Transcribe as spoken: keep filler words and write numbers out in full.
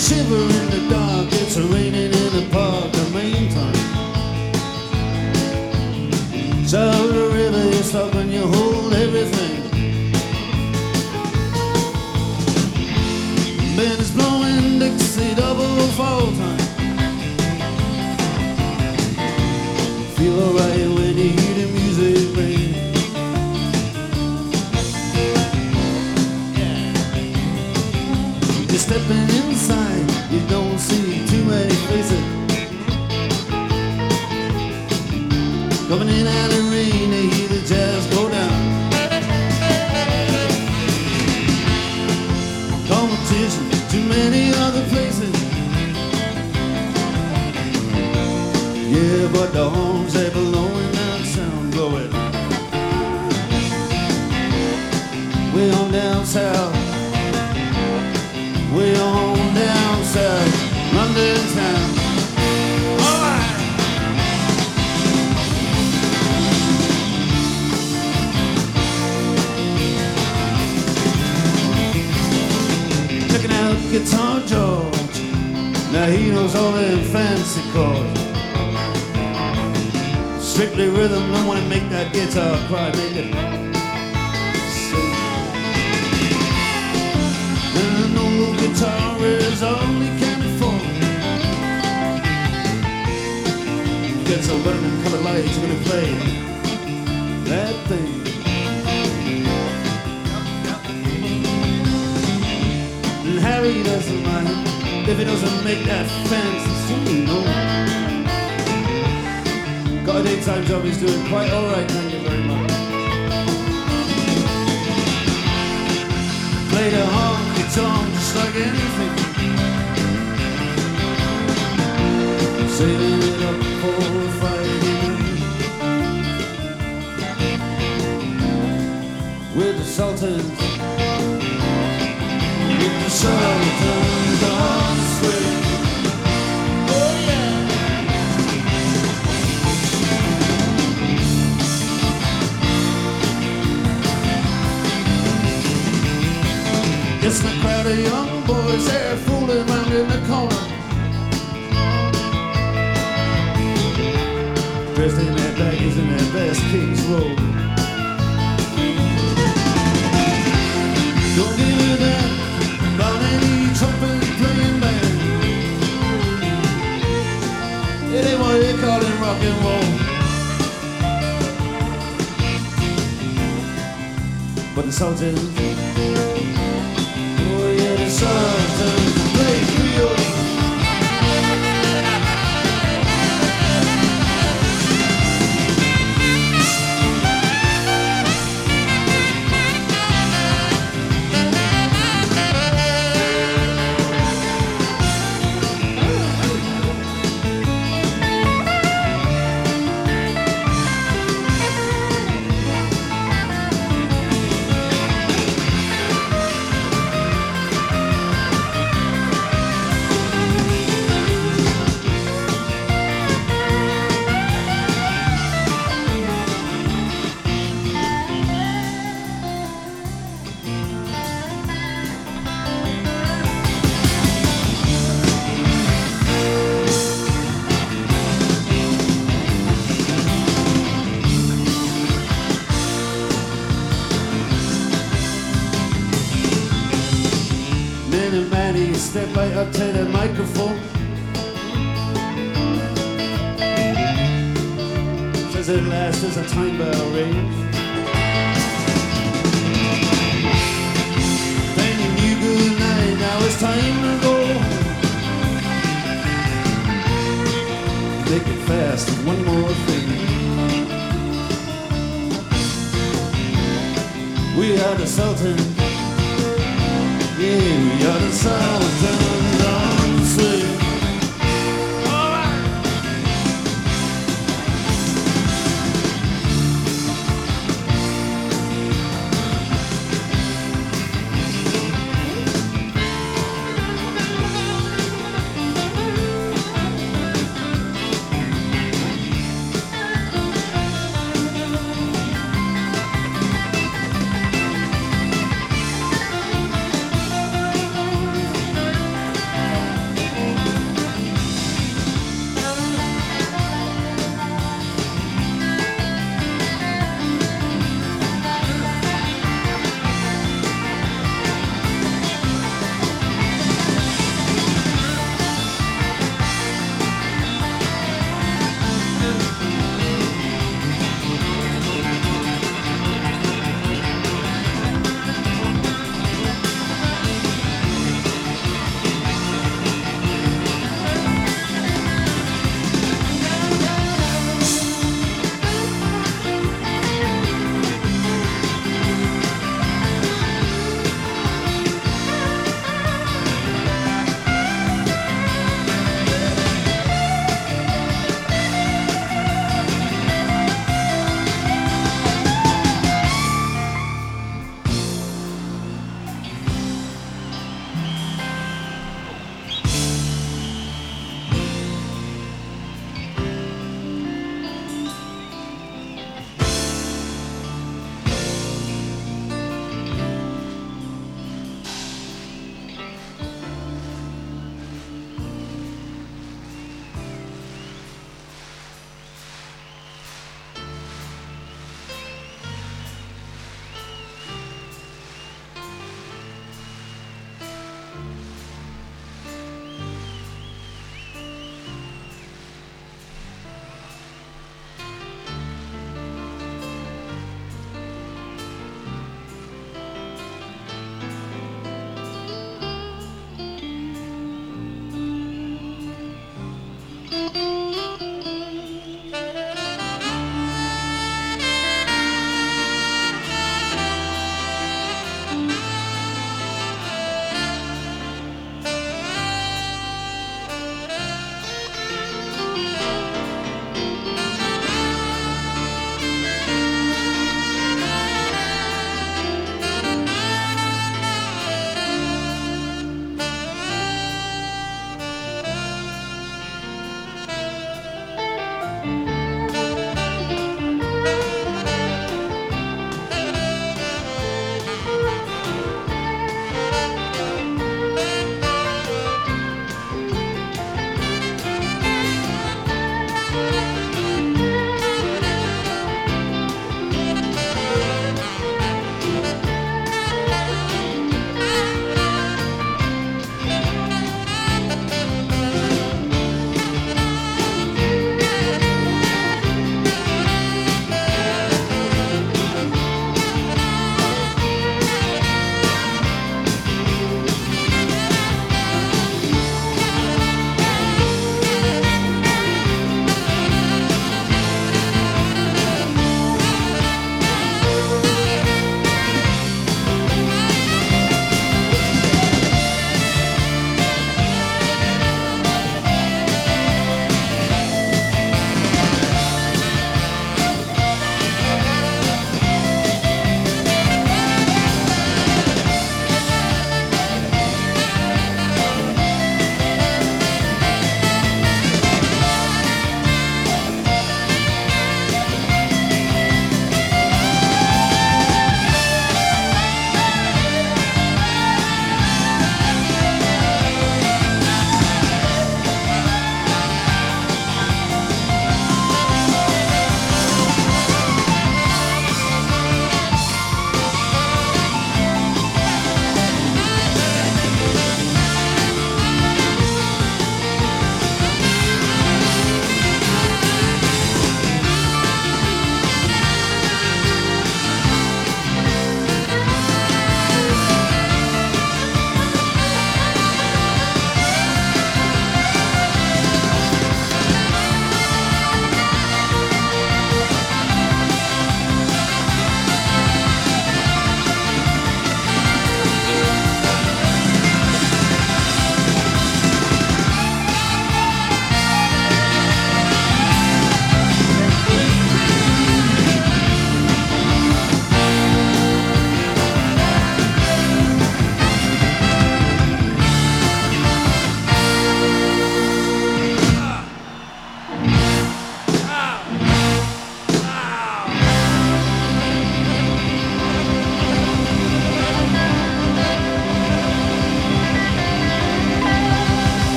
shiver in the dark, it's raining in the park, the main time. South of the river, you stop and you hold everything. Band is blowing Dixie double fall time. Feel alright when you hear the music ring. Yeah. You're stepping inside, you don't see too many faces. Coming in out of the rain, they hear the jazz go down. Competition, too many other places. Yeah, but the horns, they blowing that sound blowing. Way on down south, way on down south, London town. Guitar George, now he knows all them fancy chords. Strictly rhythm, don't wanna make that guitar cry, make it sing. And an old guitar is all he can afford. Get some burning colored lights, you're gonna play that thing. Harry doesn't mind if he doesn't make that fancy scene, no. Got a daytime job, he's doing quite alright, thank you very much. Play the honky tonk just like anything. Saving it up for Friday night with the Sultans. With the Sultans on the swing. Oh yeah. It's the crowd of young boys, they're fooling around in the corner. Dressed in their baggies and their best King's robe. Don't give it that about any trumpet playing band. It ain't what they call it rock and roll. But the Sultans, oh yeah, the Sultans play Creole. Step right up to the microphone. Says at last as a time bell rings. Thanking you good night, now it's time to go home. Make it fast, one more thing. We are the Sultans. Yeah, we are the Sultans on the swing. Yeah,